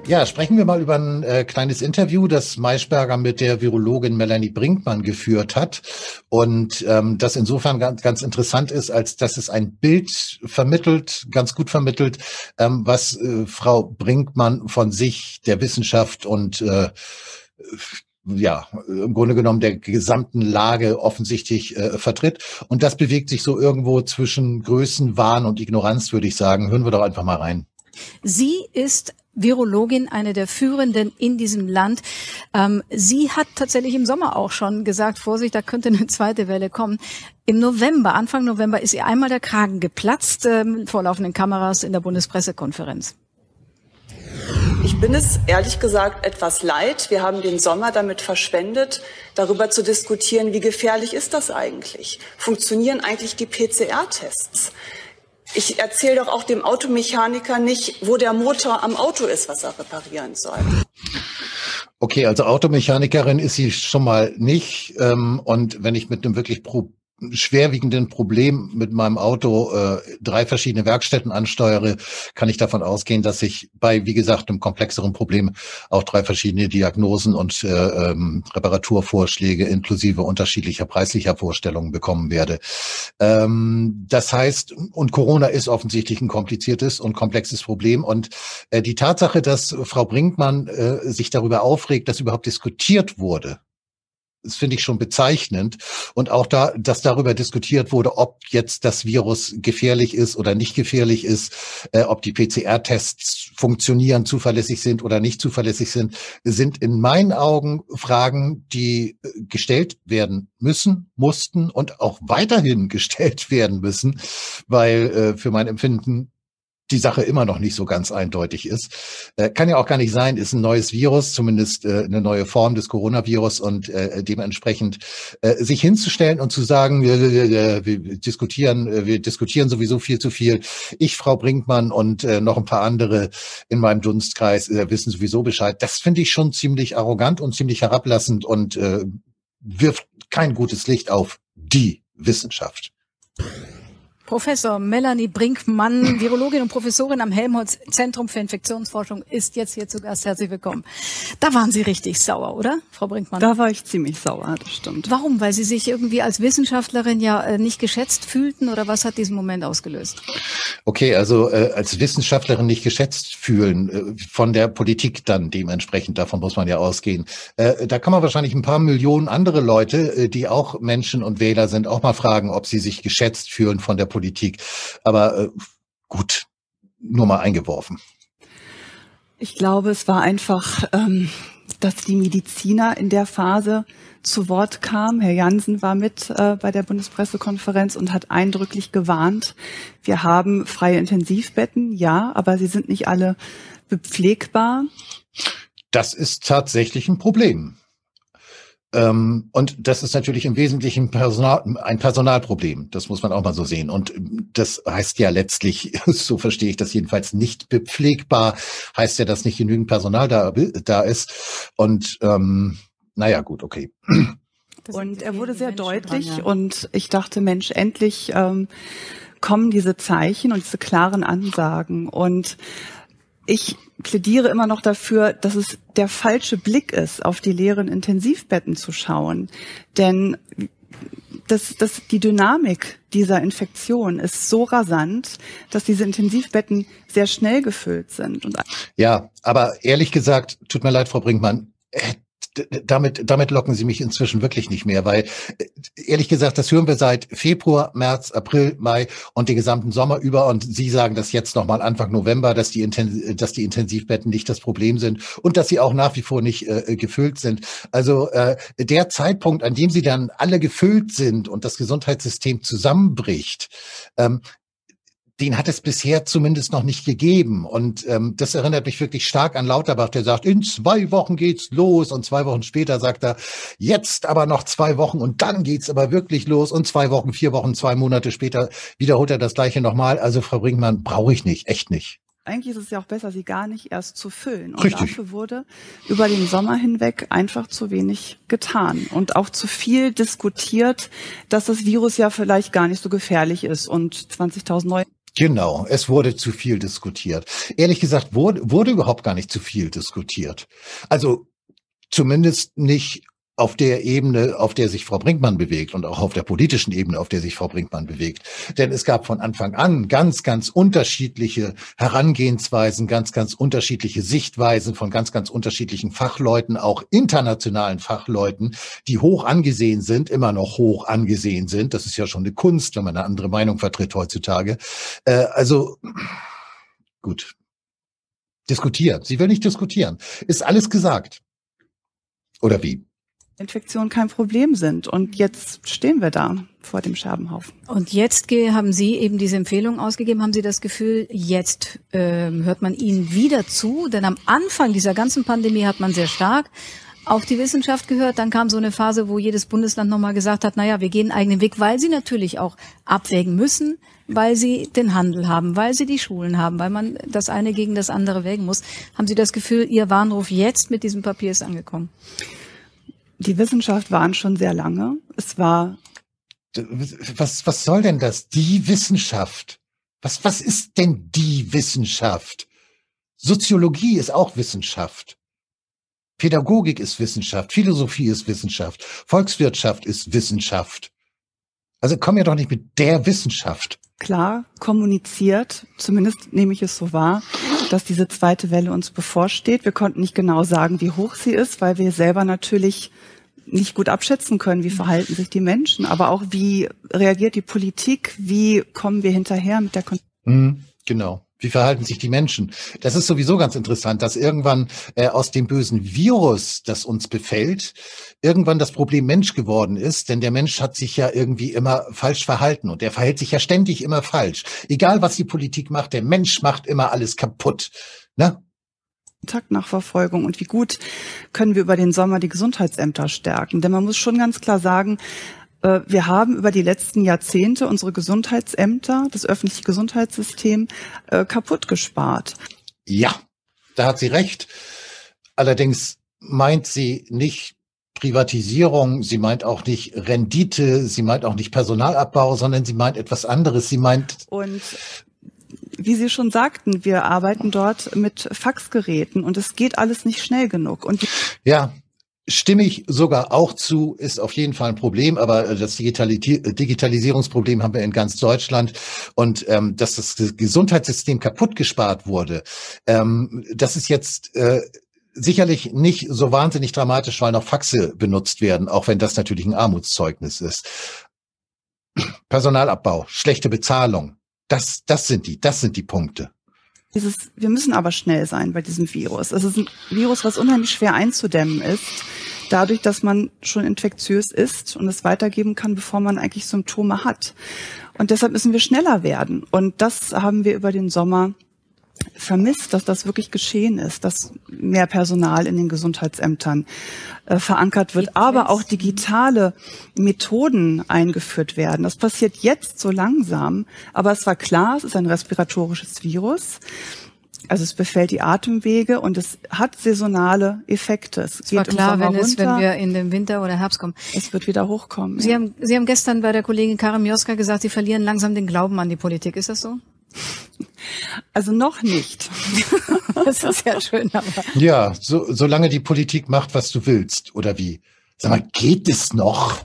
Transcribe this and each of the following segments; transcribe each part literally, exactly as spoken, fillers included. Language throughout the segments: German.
Ja, sprechen wir mal über ein äh, kleines Interview, das Maischberger mit der Virologin Melanie Brinkmann geführt hat. Und ähm, das insofern ganz, ganz interessant ist, als dass es ein Bild vermittelt, ganz gut vermittelt, ähm, was äh, Frau Brinkmann von sich, der Wissenschaft und äh, ja, im Grunde genommen der gesamten Lage offensichtlich äh, vertritt. Und das bewegt sich so irgendwo zwischen Größenwahn und Ignoranz, würde ich sagen. Hören wir doch einfach mal rein. Sie ist Virologin, eine der führenden in diesem Land. Ähm, sie hat tatsächlich im Sommer auch schon gesagt, Vorsicht, da könnte eine zweite Welle kommen. Im November, Anfang November, ist ihr einmal der Kragen geplatzt, ähm, vor laufenden Kameras in der Bundespressekonferenz. Ich bin es ehrlich gesagt etwas leid. Wir haben den Sommer damit verschwendet, darüber zu diskutieren, wie gefährlich ist das eigentlich? Funktionieren eigentlich die P C R-Tests? Ich erzähle doch auch dem Automechaniker nicht, wo der Motor am Auto ist, was er reparieren soll. Okay, also Automechanikerin ist sie schon mal nicht. Ähm, und wenn ich mit einem wirklich pro schwerwiegenden Problem mit meinem Auto äh, drei verschiedene Werkstätten ansteuere, kann ich davon ausgehen, dass ich bei, wie gesagt, einem komplexeren Problem auch drei verschiedene Diagnosen und äh, ähm, Reparaturvorschläge inklusive unterschiedlicher preislicher Vorstellungen bekommen werde. Ähm, das heißt, und Corona ist offensichtlich ein kompliziertes und komplexes Problem. Und äh, die Tatsache, dass Frau Brinkmann äh, sich darüber aufregt, dass überhaupt diskutiert wurde, das finde ich schon bezeichnend. Und auch da, dass darüber diskutiert wurde, ob jetzt das Virus gefährlich ist oder nicht gefährlich ist, äh, ob die P C R-Tests funktionieren, zuverlässig sind oder nicht zuverlässig sind, sind in meinen Augen Fragen, die äh, gestellt werden müssen, mussten und auch weiterhin gestellt werden müssen, weil äh, für mein Empfinden die Sache immer noch nicht so ganz eindeutig ist. Äh, kann ja auch gar nicht sein, ist ein neues Virus, zumindest äh, eine neue Form des Coronavirus und äh, dementsprechend äh, sich hinzustellen und zu sagen, wir, wir, wir diskutieren, äh, wir diskutieren sowieso viel zu viel. Ich, Frau Brinkmann und äh, noch ein paar andere in meinem Dunstkreis äh, wissen sowieso Bescheid. Das finde ich schon ziemlich arrogant und ziemlich herablassend und äh, wirft kein gutes Licht auf die Wissenschaft. Professor Melanie Brinkmann, Virologin und Professorin am Helmholtz-Zentrum für Infektionsforschung, ist jetzt hier zu Gast. Herzlich willkommen. Da waren Sie richtig sauer, oder, Frau Brinkmann? Da war ich ziemlich sauer, das stimmt. Warum? Weil Sie sich irgendwie als Wissenschaftlerin ja nicht geschätzt fühlten, oder was hat diesen Moment ausgelöst? Okay, also äh, als Wissenschaftlerin nicht geschätzt fühlen, äh, von der Politik dann dementsprechend, davon muss man ja ausgehen. Äh, da kann man wahrscheinlich ein paar Millionen andere Leute, äh, die auch Menschen und Wähler sind, auch mal fragen, ob sie sich geschätzt fühlen von der Politik. Politik. Aber äh, gut, nur mal eingeworfen. Ich glaube, es war einfach, ähm, dass die Mediziner in der Phase zu Wort kamen. Herr Jansen war mit äh, bei der Bundespressekonferenz und hat eindrücklich gewarnt. Wir haben freie Intensivbetten, ja, aber sie sind nicht alle bepflegbar. Das ist tatsächlich ein Problem. Ähm, und das ist natürlich im Wesentlichen Personal, ein Personalproblem. Das muss man auch mal so sehen. Und das heißt ja letztlich, so verstehe ich das jedenfalls, nicht bepflegbar. Heißt ja, dass nicht genügend Personal da, da ist. Und ähm, naja, gut, okay. Und er wurde sehr deutlich dran, ja. Und ich dachte, Mensch, endlich ähm, kommen diese Zeichen und diese klaren Ansagen. Und ich plädiere immer noch dafür, dass es der falsche Blick ist, auf die leeren Intensivbetten zu schauen. Denn das, das, die Dynamik dieser Infektion ist so rasant, dass diese Intensivbetten sehr schnell gefüllt sind. Und ja, aber ehrlich gesagt, tut mir leid, Frau Brinkmann, Damit, damit locken Sie mich inzwischen wirklich nicht mehr, weil ehrlich gesagt, das hören wir seit Februar, März, April, Mai und den gesamten Sommer über und Sie sagen das jetzt nochmal Anfang November, dass die, dass die Intensivbetten nicht das Problem sind und dass sie auch nach wie vor nicht äh, gefüllt sind. Also äh, der Zeitpunkt, an dem sie dann alle gefüllt sind und das Gesundheitssystem zusammenbricht, ähm, den hat es bisher zumindest noch nicht gegeben. Und ähm, das erinnert mich wirklich stark an Lauterbach, der sagt, in zwei Wochen geht's los. Und zwei Wochen später sagt er, jetzt aber noch zwei Wochen und dann geht's aber wirklich los. Und zwei Wochen, vier Wochen, zwei Monate später wiederholt er das Gleiche nochmal. Also Frau Brinkmann, brauche ich nicht, echt nicht. Eigentlich ist es ja auch besser, sie gar nicht erst zu füllen. Und Richtig. Dafür wurde über den Sommer hinweg einfach zu wenig getan und auch zu viel diskutiert, dass das Virus ja vielleicht gar nicht so gefährlich ist und zwanzigtausend neue Genau, es wurde zu viel diskutiert. Ehrlich gesagt, wurde, wurde überhaupt gar nicht zu viel diskutiert. Also zumindest nicht auf der Ebene, auf der sich Frau Brinkmann bewegt und auch auf der politischen Ebene, auf der sich Frau Brinkmann bewegt. Denn es gab von Anfang an ganz, ganz unterschiedliche Herangehensweisen, ganz, ganz unterschiedliche Sichtweisen von ganz, ganz unterschiedlichen Fachleuten, auch internationalen Fachleuten, die hoch angesehen sind, immer noch hoch angesehen sind. Das ist ja schon eine Kunst, wenn man eine andere Meinung vertritt heutzutage. Äh, also, gut. Diskutieren. Sie will nicht diskutieren. Ist alles gesagt. Oder wie? Infektionen kein Problem sind. Und jetzt stehen wir da vor dem Scherbenhaufen. Und jetzt haben Sie eben diese Empfehlung ausgegeben. Haben Sie das Gefühl, jetzt äh, hört man Ihnen wieder zu? Denn am Anfang dieser ganzen Pandemie hat man sehr stark auf die Wissenschaft gehört. Dann kam so eine Phase, wo jedes Bundesland nochmal gesagt hat, naja, wir gehen einen eigenen Weg, weil sie natürlich auch abwägen müssen, weil sie den Handel haben, weil sie die Schulen haben, weil man das eine gegen das andere wägen muss. Haben Sie das Gefühl, Ihr Warnruf jetzt mit diesem Papier ist angekommen? Die Wissenschaft warnt schon sehr lange. Es war... Was, was soll denn das? Die Wissenschaft. Was, was ist denn die Wissenschaft? Soziologie ist auch Wissenschaft. Pädagogik ist Wissenschaft. Philosophie ist Wissenschaft. Volkswirtschaft ist Wissenschaft. Also komm ja doch nicht mit der Wissenschaft. Klar kommuniziert, zumindest nehme ich es so wahr, dass diese zweite Welle uns bevorsteht. Wir konnten nicht genau sagen, wie hoch sie ist, weil wir selber natürlich nicht gut abschätzen können, wie verhalten sich die Menschen, aber auch wie reagiert die Politik, wie kommen wir hinterher mit der Kon- mhm, genau. Wie verhalten sich die Menschen? Das ist sowieso ganz interessant, dass irgendwann äh, aus dem bösen Virus, das uns befällt, irgendwann das Problem Mensch geworden ist, denn der Mensch hat sich ja irgendwie immer falsch verhalten und der verhält sich ja ständig immer falsch. Egal, was die Politik macht, der Mensch macht immer alles kaputt. Ne? Kontaktnachverfolgung und wie gut können wir über den Sommer die Gesundheitsämter stärken? Denn man muss schon ganz klar sagen, wir haben über die letzten Jahrzehnte unsere Gesundheitsämter, das öffentliche Gesundheitssystem, kaputt gespart. Ja, da hat sie recht. Allerdings meint sie nicht Privatisierung, sie meint auch nicht Rendite, sie meint auch nicht Personalabbau, sondern sie meint etwas anderes. Sie meint... Und wie Sie schon sagten, wir arbeiten dort mit Faxgeräten und es geht alles nicht schnell genug. Und die ja, stimme ich sogar auch zu, ist auf jeden Fall ein Problem, aber das Digitalis- Digitalisierungsproblem haben wir in ganz Deutschland und ähm, dass das Gesundheitssystem kaputt gespart wurde, ähm, das ist jetzt äh, sicherlich nicht so wahnsinnig dramatisch, weil noch Faxe benutzt werden, auch wenn das natürlich ein Armutszeugnis ist. Personalabbau, schlechte Bezahlung, das, das sind die, das sind die Punkte. Dieses, wir müssen aber schnell sein bei diesem Virus. Es ist ein Virus, was unheimlich schwer einzudämmen ist, dadurch, dass man schon infektiös ist und es weitergeben kann, bevor man eigentlich Symptome hat. Und deshalb müssen wir schneller werden. Und das haben wir über den Sommer vermisst, dass das wirklich geschehen ist, dass mehr Personal in den Gesundheitsämtern äh, verankert wird, aber auch digitale Methoden eingeführt werden. Das passiert jetzt so langsam, aber es war klar, es ist ein respiratorisches Virus. Also es befällt die Atemwege und es hat saisonale Effekte. Es, es war geht klar, im Sommer wenn, es, runter, wenn wir in den Winter oder Herbst kommen. Es wird wieder hochkommen. Sie, ja. haben, Sie haben gestern bei der Kollegin Karin Mioska gesagt, Sie verlieren langsam den Glauben an die Politik. Ist das so? Also noch nicht. Das ist ja schön. Aber ja, so, solange die Politik macht, was du willst, oder wie? Sag mal, geht es noch?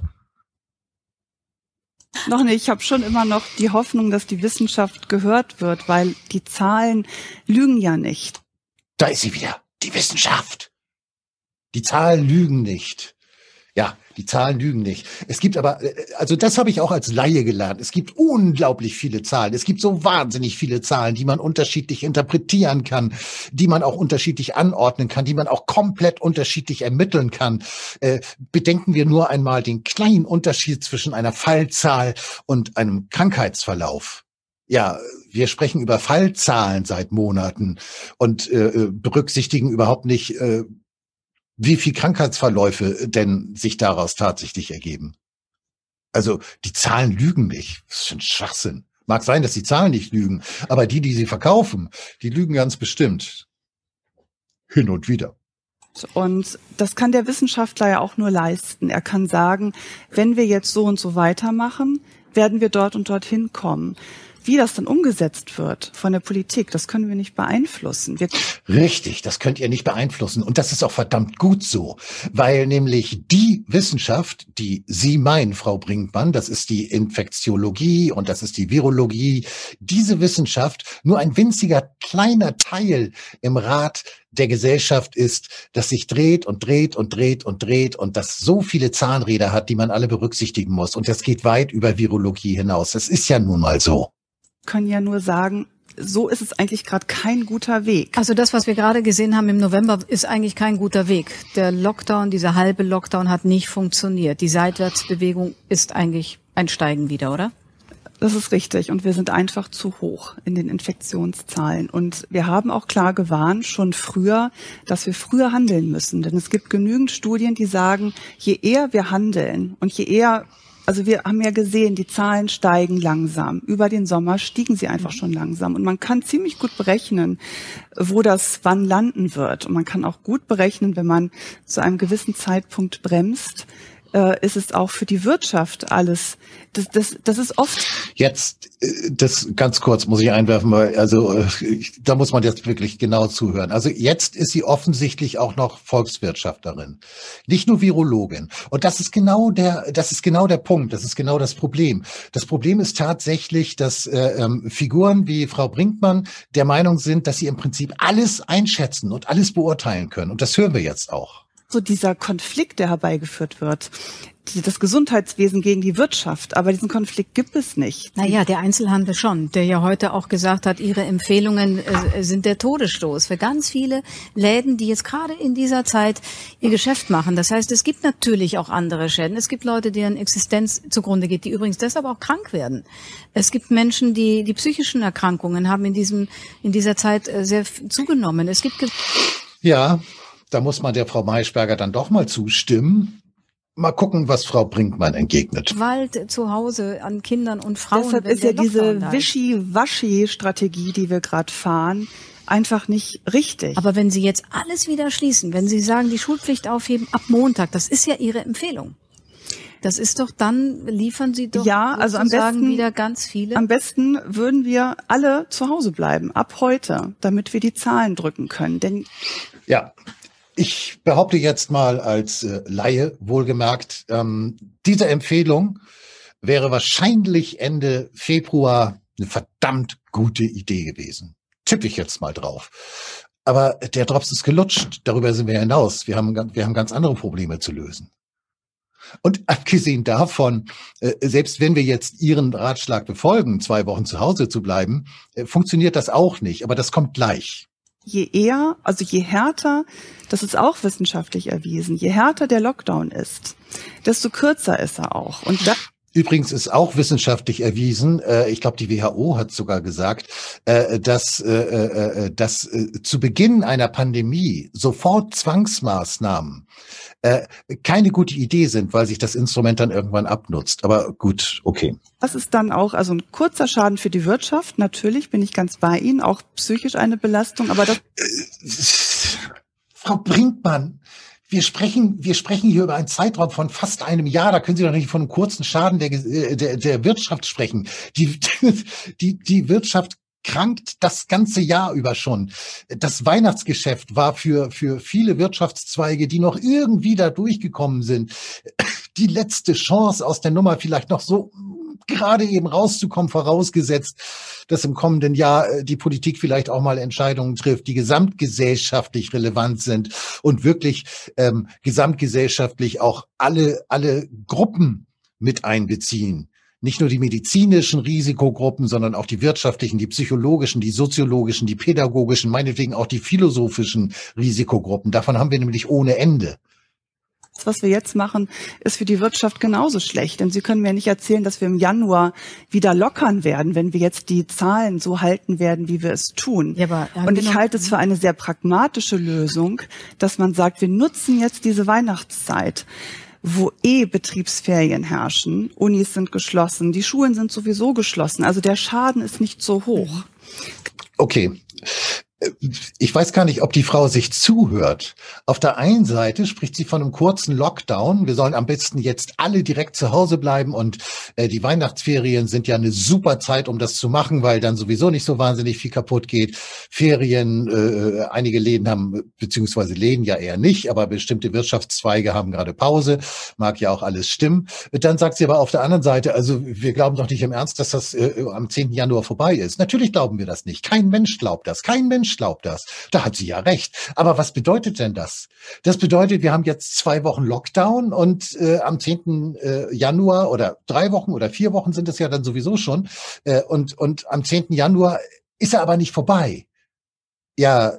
Noch nicht. Ich habe schon immer noch die Hoffnung, dass die Wissenschaft gehört wird, weil die Zahlen lügen ja nicht. Da ist sie wieder, die Wissenschaft. Die Zahlen lügen nicht. Ja, die Zahlen lügen nicht. Es gibt aber, also das habe ich auch als Laie gelernt. Es gibt unglaublich viele Zahlen. Es gibt so wahnsinnig viele Zahlen, die man unterschiedlich interpretieren kann, die man auch unterschiedlich anordnen kann, die man auch komplett unterschiedlich ermitteln kann. Äh, bedenken wir nur einmal den kleinen Unterschied zwischen einer Fallzahl und einem Krankheitsverlauf. Ja, wir sprechen über Fallzahlen seit Monaten und äh, berücksichtigen überhaupt nicht, äh, wie viel Krankheitsverläufe denn sich daraus tatsächlich ergeben. Also die Zahlen lügen nicht. Das ist schon Schwachsinn. Mag sein, dass die Zahlen nicht lügen, aber die, die sie verkaufen, die lügen ganz bestimmt. Hin und wieder. Und das kann der Wissenschaftler ja auch nur leisten. Er kann sagen, wenn wir jetzt so und so weitermachen, werden wir dort und dorthin kommen. Wie das dann umgesetzt wird von der Politik, das können wir nicht beeinflussen. Wir Richtig, das könnt ihr nicht beeinflussen. Und das ist auch verdammt gut so, weil nämlich die Wissenschaft, die Sie meinen, Frau Brinkmann, das ist die Infektiologie und das ist die Virologie, diese Wissenschaft nur ein winziger kleiner Teil im Rat der Gesellschaft ist, das sich dreht und dreht und dreht und dreht und das so viele Zahnräder hat, die man alle berücksichtigen muss. Und das geht weit über Virologie hinaus. Das ist ja nun mal so. Können ja nur sagen, so ist es eigentlich gerade kein guter Weg. Also das, was wir gerade gesehen haben im November, ist eigentlich kein guter Weg. Der Lockdown, dieser halbe Lockdown hat nicht funktioniert. Die Seitwärtsbewegung ist eigentlich ein Steigen wieder, oder? Das ist richtig. Und wir sind einfach zu hoch in den Infektionszahlen. Und wir haben auch klar gewarnt, schon früher, dass wir früher handeln müssen. Denn es gibt genügend Studien, die sagen, je eher wir handeln und je eher, also wir haben ja gesehen, die Zahlen steigen langsam. Über den Sommer stiegen sie einfach schon langsam. Und man kann ziemlich gut berechnen, wo das wann landen wird. Und man kann auch gut berechnen, wenn man zu einem gewissen Zeitpunkt bremst, äh, ist es auch für die Wirtschaft alles. Das, das, das ist oft. Jetzt, das ganz kurz muss ich einwerfen, weil also da muss man jetzt wirklich genau zuhören. Also jetzt ist sie offensichtlich auch noch Volkswirtschafterin, nicht nur Virologin. Und das ist genau der, das ist genau der Punkt. Das ist genau das Problem. Das Problem ist tatsächlich, dass äh, ähm, Figuren wie Frau Brinkmann der Meinung sind, dass sie im Prinzip alles einschätzen und alles beurteilen können. Und das hören wir jetzt auch. So dieser Konflikt, der herbeigeführt wird, die, das Gesundheitswesen gegen die Wirtschaft, aber diesen Konflikt gibt es nicht. Naja, der Einzelhandel schon, der ja heute auch gesagt hat, ihre Empfehlungen äh, sind der Todesstoß für ganz viele Läden, die jetzt gerade in dieser Zeit ihr Geschäft machen. Das heißt, es gibt natürlich auch andere Schäden. Es gibt Leute, deren Existenz zugrunde geht, die übrigens deshalb auch krank werden. Es gibt Menschen, die die psychischen Erkrankungen haben in diesem in dieser Zeit äh, sehr zugenommen. Es gibt ja. Da muss man der Frau Maischberger dann doch mal zustimmen. Mal gucken, was Frau Brinkmann entgegnet. Gewalt zu Hause an Kindern und Frauen. Deshalb ist ja diese Wischi-Waschi-Strategie, die wir gerade fahren, einfach nicht richtig. Aber wenn Sie jetzt alles wieder schließen, wenn Sie sagen, die Schulpflicht aufheben ab Montag, das ist ja Ihre Empfehlung. Das ist doch, dann liefern Sie doch ja, also am besten, wieder ganz viele. Am besten würden wir alle zu Hause bleiben, ab heute, damit wir die Zahlen drücken können. Denn ja. Ich behaupte jetzt mal als äh, Laie, wohlgemerkt, ähm, diese Empfehlung wäre wahrscheinlich Ende Februar eine verdammt gute Idee gewesen. Tippe ich jetzt mal drauf. Aber der Drops ist gelutscht. Darüber sind wir hinaus. Wir haben, wir haben ganz andere Probleme zu lösen. Und abgesehen davon, äh, selbst wenn wir jetzt Ihren Ratschlag befolgen, zwei Wochen zu Hause zu bleiben, äh, funktioniert das auch nicht. Aber das kommt gleich. Je eher, also je härter, das ist auch wissenschaftlich erwiesen, je härter der Lockdown ist, desto kürzer ist er auch. Und das Übrigens ist auch wissenschaftlich erwiesen, äh, ich glaube, die W H O hat sogar gesagt, äh, dass, äh, äh, dass äh, zu Beginn einer Pandemie sofort Zwangsmaßnahmen äh, keine gute Idee sind, weil sich das Instrument dann irgendwann abnutzt. Aber gut, okay. Das ist dann auch also ein kurzer Schaden für die Wirtschaft. Natürlich bin ich ganz bei Ihnen, auch psychisch eine Belastung. Aber das Frau Brinkmann, wir sprechen, wir sprechen hier über einen Zeitraum von fast einem Jahr. Da können Sie doch nicht von einem kurzen Schaden der, der, der Wirtschaft sprechen. Die, die, die Wirtschaft krankt das ganze Jahr über schon. Das Weihnachtsgeschäft war für, für viele Wirtschaftszweige, die noch irgendwie da durchgekommen sind, die letzte Chance aus der Nummer vielleicht noch so gerade eben rauszukommen, vorausgesetzt, dass im kommenden Jahr die Politik vielleicht auch mal Entscheidungen trifft, die gesamtgesellschaftlich relevant sind und wirklich ähm, gesamtgesellschaftlich auch alle alle Gruppen mit einbeziehen. Nicht nur die medizinischen Risikogruppen, sondern auch die wirtschaftlichen, die psychologischen, die soziologischen, die pädagogischen, meinetwegen auch die philosophischen Risikogruppen. Davon haben wir nämlich ohne Ende. Was wir jetzt machen, ist für die Wirtschaft genauso schlecht. Denn Sie können mir nicht erzählen, dass wir im Januar wieder lockern werden, wenn wir jetzt die Zahlen so halten werden, wie wir es tun. Ja, aber, ja, Und ich genau. halte es für eine sehr pragmatische Lösung, dass man sagt, wir nutzen jetzt diese Weihnachtszeit, wo eh Betriebsferien herrschen, Unis sind geschlossen, die Schulen sind sowieso geschlossen. Also der Schaden ist nicht so hoch. Okay. Ich weiß gar nicht, ob die Frau sich zuhört. Auf der einen Seite spricht sie von einem kurzen Lockdown. Wir sollen am besten jetzt alle direkt zu Hause bleiben und äh, die Weihnachtsferien sind ja eine super Zeit, um das zu machen, weil dann sowieso nicht so wahnsinnig viel kaputt geht. Ferien, äh, einige Läden haben, beziehungsweise Läden ja eher nicht, aber bestimmte Wirtschaftszweige haben gerade Pause. Mag ja auch alles stimmen. Dann sagt sie aber auf der anderen Seite, also wir glauben doch nicht im Ernst, dass das äh, am zehnten Januar vorbei ist. Natürlich glauben wir das nicht. Kein Mensch glaubt das. Kein Mensch glaubt das. Da hat sie ja recht. Aber was bedeutet denn das? Das bedeutet, wir haben jetzt zwei Wochen Lockdown und äh, am zehnten Januar oder drei Wochen oder vier Wochen sind es ja dann sowieso schon. Äh, und, und am zehnten Januar ist er aber nicht vorbei. Ja,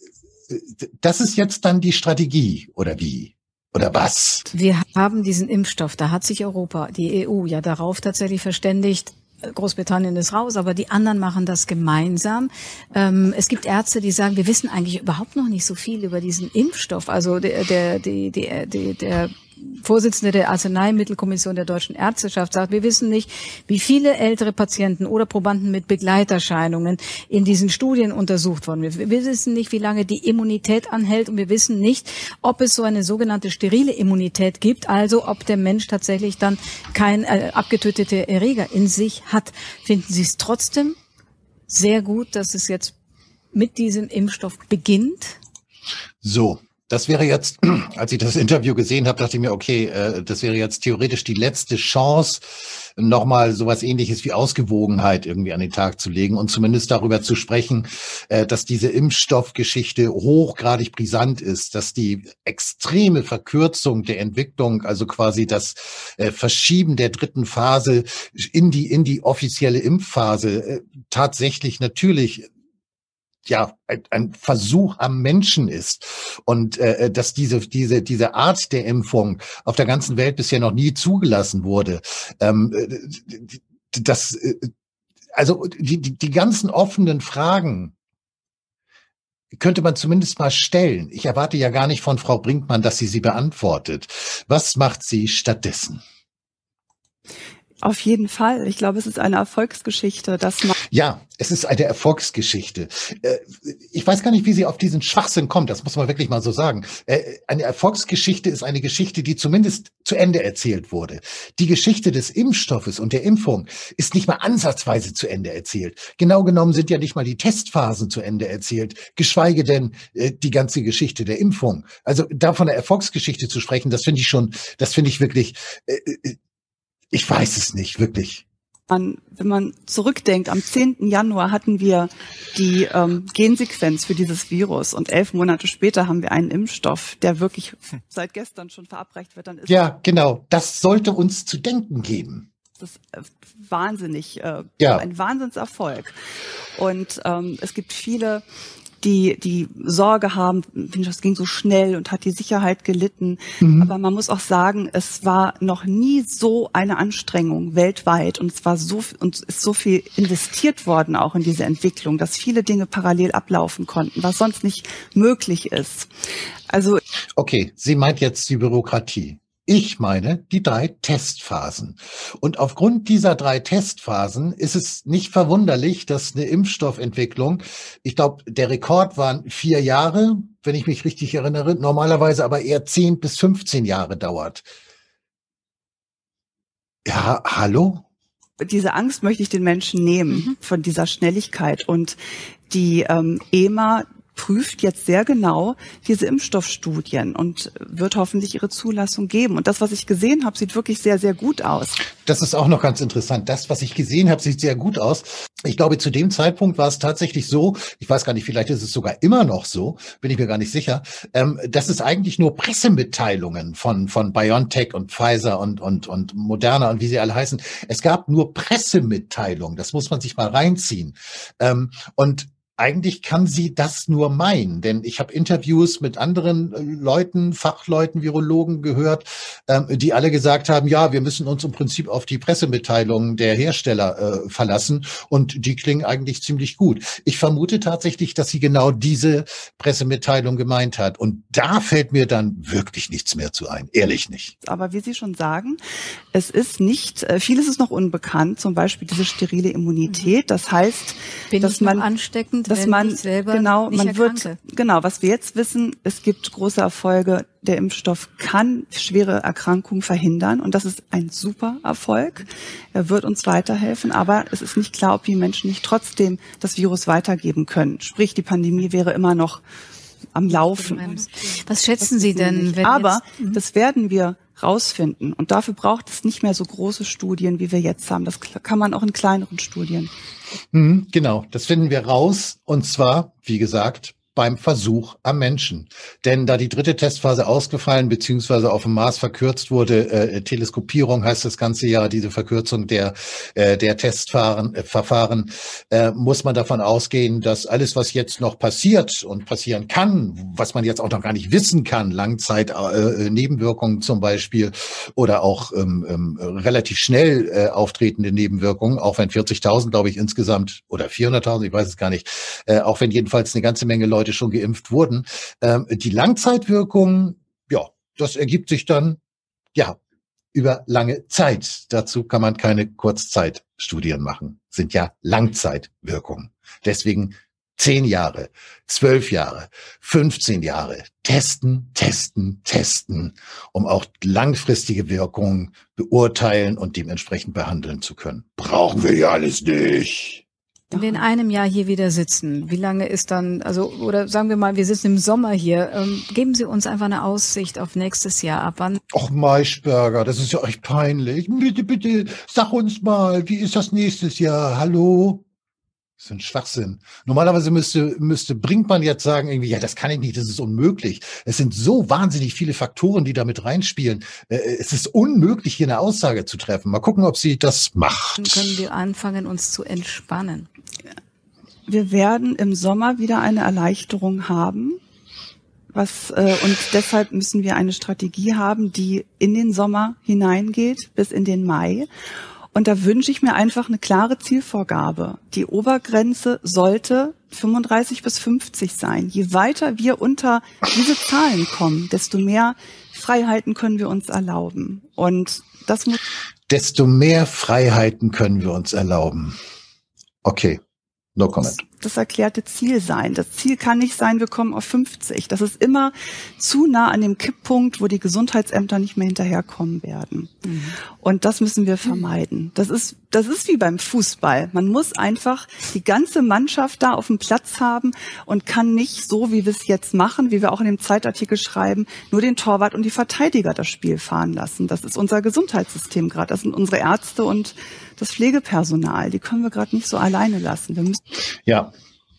das ist jetzt dann die Strategie, oder wie? Oder was? Wir haben diesen Impfstoff, da hat sich Europa, die E U ja darauf tatsächlich verständigt. Großbritannien ist raus, aber die anderen machen das gemeinsam. Ähm, es gibt Ärzte, die sagen, wir wissen eigentlich überhaupt noch nicht so viel über diesen Impfstoff. Also der, der, die, die, die, der Vorsitzende der Arzneimittelkommission der Deutschen Ärzteschaft sagt, wir wissen nicht, wie viele ältere Patienten oder Probanden mit Begleiterscheinungen in diesen Studien untersucht wurden. Wir wissen nicht, wie lange die Immunität anhält und wir wissen nicht, ob es so eine sogenannte sterile Immunität gibt, also ob der Mensch tatsächlich dann kein äh, abgetötete Erreger in sich hat. Finden Sie es trotzdem sehr gut, dass es jetzt mit diesem Impfstoff beginnt? So. Das wäre jetzt, als ich das Interview gesehen habe, dachte ich mir, okay, äh, das wäre jetzt theoretisch die letzte Chance, nochmal sowas Ähnliches wie Ausgewogenheit irgendwie an den Tag zu legen und zumindest darüber zu sprechen, äh, dass diese Impfstoffgeschichte hochgradig brisant ist, dass die extreme Verkürzung der Entwicklung, also quasi das äh, Verschieben der dritten Phase in die in die offizielle Impfphase äh, tatsächlich natürlich ja ein, ein Versuch am Menschen ist und äh, dass diese diese diese Art der Impfung auf der ganzen Welt bisher noch nie zugelassen wurde. Ähm, das äh, also die, die die ganzen offenen Fragen könnte man zumindest mal stellen. Ich erwarte ja gar nicht von Frau Brinkmann, dass sie sie beantwortet. Was macht sie stattdessen? Auf jeden Fall. Ich glaube, es ist eine Erfolgsgeschichte, dass man Ja, es ist eine Erfolgsgeschichte. Ich weiß gar nicht, wie sie auf diesen Schwachsinn kommt. Das muss man wirklich mal so sagen. Eine Erfolgsgeschichte ist eine Geschichte, die zumindest zu Ende erzählt wurde. Die Geschichte des Impfstoffes und der Impfung ist nicht mal ansatzweise zu Ende erzählt. Genau genommen sind ja nicht mal die Testphasen zu Ende erzählt, geschweige denn die ganze Geschichte der Impfung. Also da von der Erfolgsgeschichte zu sprechen, das finde ich schon, das finde ich wirklich, ich weiß es nicht, wirklich. Man, wenn man zurückdenkt, am zehnten Januar hatten wir die ähm, Gensequenz für dieses Virus und elf Monate später haben wir einen Impfstoff, der wirklich seit gestern schon verabreicht wird. Dann ist ja, genau. Das sollte uns zu denken geben. Das ist äh, wahnsinnig, äh, ja. ein Wahnsinnserfolg. Und ähm, es gibt viele, die die Sorge haben, das ging so schnell und hat die Sicherheit gelitten. Mhm. Aber man muss auch sagen, es war noch nie so eine Anstrengung weltweit und es war so und ist so viel investiert worden auch in diese Entwicklung, dass viele Dinge parallel ablaufen konnten, was sonst nicht möglich ist. Also okay, sie meint jetzt die Bürokratie. Ich meine die drei Testphasen. Und aufgrund dieser drei Testphasen ist es nicht verwunderlich, dass eine Impfstoffentwicklung, ich glaube, der Rekord waren vier Jahre, wenn ich mich richtig erinnere, normalerweise aber eher zehn bis fünfzehn Jahre dauert. Ja, hallo? Diese Angst möchte ich den Menschen nehmen mhm. von dieser Schnelligkeit. Und die ähm, E M A prüft jetzt sehr genau diese Impfstoffstudien und wird hoffentlich ihre Zulassung geben. Und das, was ich gesehen habe, sieht wirklich sehr, sehr gut aus. Das ist auch noch ganz interessant. Das, was ich gesehen habe, sieht sehr gut aus. Ich glaube, zu dem Zeitpunkt war es tatsächlich so, ich weiß gar nicht, vielleicht ist es sogar immer noch so, bin ich mir gar nicht sicher, ähm, dass es eigentlich nur Pressemitteilungen von von BioNTech und Pfizer und und und Moderna und wie sie alle heißen. Es gab nur Pressemitteilungen. Das muss man sich mal reinziehen. Ähm, und eigentlich kann sie das nur meinen, denn ich habe Interviews mit anderen Leuten, Fachleuten, Virologen gehört, ähm, die alle gesagt haben, ja, wir müssen uns im Prinzip auf die Pressemitteilungen der Hersteller äh, verlassen und die klingen eigentlich ziemlich gut. Ich vermute tatsächlich, dass sie genau diese Pressemitteilung gemeint hat und da fällt mir dann wirklich nichts mehr zu ein, ehrlich nicht. Aber wie Sie schon sagen, es ist nicht, äh, vieles ist noch unbekannt, zum Beispiel diese sterile Immunität, das heißt, Bin dass ich man ansteckend Und dass wenn man ich selber genau, nicht man wird erkranke. genau, was wir jetzt wissen, es gibt große Erfolge. Der Impfstoff kann schwere Erkrankungen verhindern und das ist ein super Erfolg. Er wird uns weiterhelfen, aber es ist nicht klar, ob die Menschen nicht trotzdem das Virus weitergeben können. Sprich, die Pandemie wäre immer noch am Laufen. Was schätzen Sie denn? Wenn aber jetzt, das werden wir rausfinden und dafür braucht es nicht mehr so große Studien, wie wir jetzt haben. Das kann man auch in kleineren Studien. Mhm, genau, das finden wir raus und zwar, wie gesagt, beim Versuch am Menschen. Denn da die dritte Testphase ausgefallen bzw. auf dem Mars verkürzt wurde, äh, Teleskopierung heißt das ganze Jahr, diese Verkürzung der äh, der Testverfahren, äh, Verfahren, äh, muss man davon ausgehen, dass alles, was jetzt noch passiert und passieren kann, was man jetzt auch noch gar nicht wissen kann, Langzeit äh, Nebenwirkungen zum Beispiel oder auch ähm, ähm, relativ schnell äh, auftretende Nebenwirkungen, auch wenn vierzigtausend, glaube ich, insgesamt oder vierhunderttausend, ich weiß es gar nicht, äh, auch wenn jedenfalls eine ganze Menge Leute schon geimpft wurden. Ähm, die Langzeitwirkung, ja, das ergibt sich dann, ja, über lange Zeit. Dazu kann man keine Kurzzeitstudien machen. Sind ja Langzeitwirkungen. Deswegen zehn Jahre, zwölf Jahre, fünfzehn Jahre. Testen, testen, testen, um auch langfristige Wirkungen beurteilen und dementsprechend behandeln zu können. Brauchen wir ja alles nicht. Wenn wir in einem Jahr hier wieder sitzen, wie lange ist dann, also, oder sagen wir mal, wir sitzen im Sommer hier, ähm, geben Sie uns einfach eine Aussicht auf nächstes Jahr ab. Wann? Och, Maischberger, das ist ja echt peinlich. Bitte, bitte, sag uns mal, wie ist das nächstes Jahr? Hallo? Das ist ein Schwachsinn. Normalerweise müsste, müsste Brinkmann jetzt sagen, irgendwie, ja, das kann ich nicht, das ist unmöglich. Es sind so wahnsinnig viele Faktoren, die damit reinspielen. Äh, es ist unmöglich, hier eine Aussage zu treffen. Mal gucken, ob sie das macht. Dann können wir anfangen, uns zu entspannen. Wir werden im Sommer wieder eine Erleichterung haben. Was, äh, und deshalb müssen wir eine Strategie haben, die in den Sommer hineingeht, bis in den Mai. Und da wünsche ich mir einfach eine klare Zielvorgabe. Die Obergrenze sollte fünfunddreißig bis fünfzig sein. Je weiter wir unter diese Zahlen kommen, desto mehr Freiheiten können wir uns erlauben. Und das muss Desto mehr Freiheiten können wir uns erlauben. Okay, no comment. das erklärte Ziel sein. Das Ziel kann nicht sein, wir kommen auf fünfzig. Das ist immer zu nah an dem Kipppunkt, wo die Gesundheitsämter nicht mehr hinterherkommen werden. Mhm. Und das müssen wir vermeiden. Das ist, das ist wie beim Fußball. Man muss einfach die ganze Mannschaft da auf dem Platz haben und kann nicht so, wie wir es jetzt machen, wie wir auch in dem Zeitartikel schreiben, nur den Torwart und die Verteidiger das Spiel fahren lassen. Das ist unser Gesundheitssystem gerade. Das sind unsere Ärzte und das Pflegepersonal. Die können wir gerade nicht so alleine lassen. Wir müssen ja.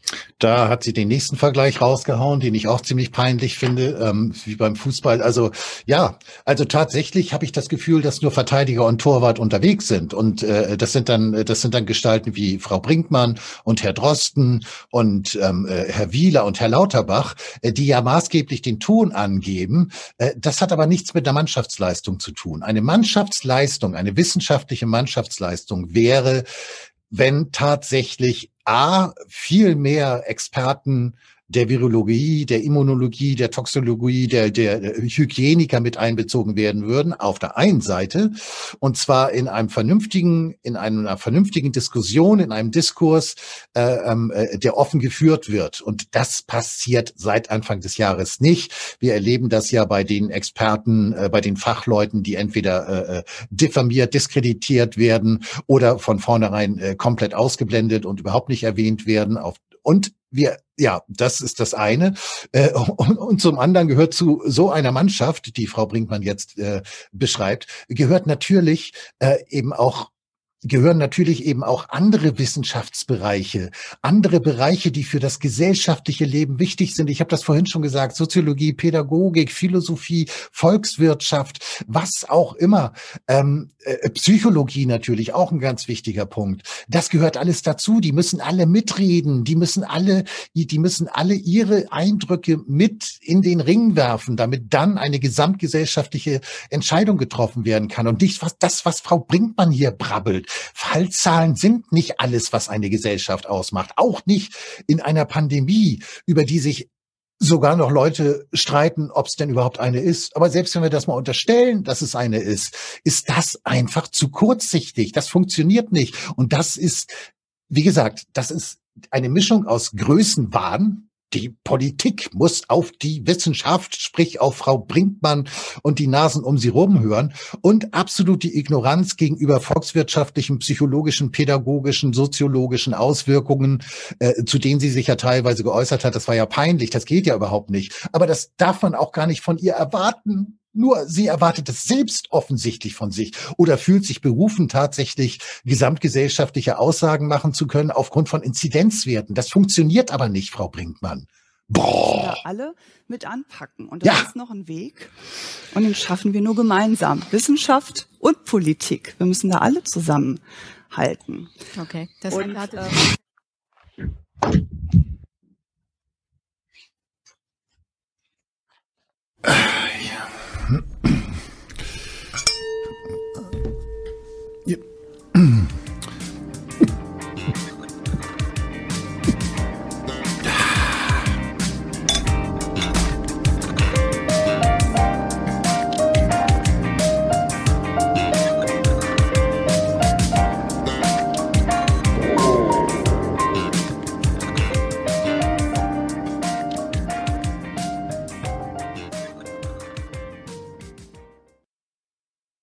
Da hat sie den nächsten Vergleich rausgehauen, den ich auch ziemlich peinlich finde, ähm, wie beim Fußball. Also ja, also tatsächlich habe ich das Gefühl, dass nur Verteidiger und Torwart unterwegs sind. Und äh, das sind dann, das sind dann Gestalten wie Frau Brinkmann und Herr Drosten und ähm, Herr Wieler und Herr Lauterbach, äh, die ja maßgeblich den Ton angeben. Äh, das hat aber nichts mit einer Mannschaftsleistung zu tun. Eine Mannschaftsleistung, eine wissenschaftliche Mannschaftsleistung wäre, wenn tatsächlich A, viel mehr Experten der Virologie, der Immunologie, der Toxologie, der, der Hygieniker mit einbezogen werden würden, auf der einen Seite, und zwar in einem vernünftigen, in einer vernünftigen Diskussion, in einem Diskurs, äh, äh, der offen geführt wird. Und das passiert seit Anfang des Jahres nicht. Wir erleben das ja bei den Experten, äh, bei den Fachleuten, die entweder äh, diffamiert, diskreditiert werden oder von vornherein äh, komplett ausgeblendet und überhaupt nicht erwähnt werden. Auf, und wir, ja, das ist das eine. Äh, und, und zum anderen gehört zu so einer Mannschaft, die Frau Brinkmann jetzt äh, beschreibt, gehört natürlich äh, eben auch gehören natürlich eben auch andere Wissenschaftsbereiche, andere Bereiche, die für das gesellschaftliche Leben wichtig sind. Ich habe das vorhin schon gesagt, Soziologie, Pädagogik, Philosophie, Volkswirtschaft, was auch immer. Ähm, äh, Psychologie natürlich auch ein ganz wichtiger Punkt. Das gehört alles dazu. Die müssen alle mitreden, die müssen alle, die müssen alle ihre Eindrücke mit in den Ring werfen, damit dann eine gesamtgesellschaftliche Entscheidung getroffen werden kann. Und nicht was, das, was Frau Brinkmann hier brabbelt. Fallzahlen sind nicht alles, was eine Gesellschaft ausmacht. Auch nicht in einer Pandemie, über die sich sogar noch Leute streiten, ob es denn überhaupt eine ist. Aber selbst wenn wir das mal unterstellen, dass es eine ist, ist das einfach zu kurzsichtig. Das funktioniert nicht. Und das ist, wie gesagt, das ist eine Mischung aus Größenwahn. Die Politik muss auf die Wissenschaft, sprich auf Frau Brinkmann und die Nasen um sie rum hören und absolute Ignoranz gegenüber volkswirtschaftlichen, psychologischen, pädagogischen, soziologischen Auswirkungen, äh, zu denen sie sich ja teilweise geäußert hat. Das war ja peinlich, das geht ja überhaupt nicht. Aber das darf man auch gar nicht von ihr erwarten. Nur sie erwartet es selbst offensichtlich von sich oder fühlt sich berufen, tatsächlich gesamtgesellschaftliche Aussagen machen zu können aufgrund von Inzidenzwerten. Das funktioniert aber nicht, Frau Brinkmann. Boah. Wir alle mit anpacken. Und das ja. ist noch ein Weg. Und den schaffen wir nur gemeinsam. Wissenschaft und Politik. Wir müssen da alle zusammenhalten. Okay. Das und, hat äh, ja.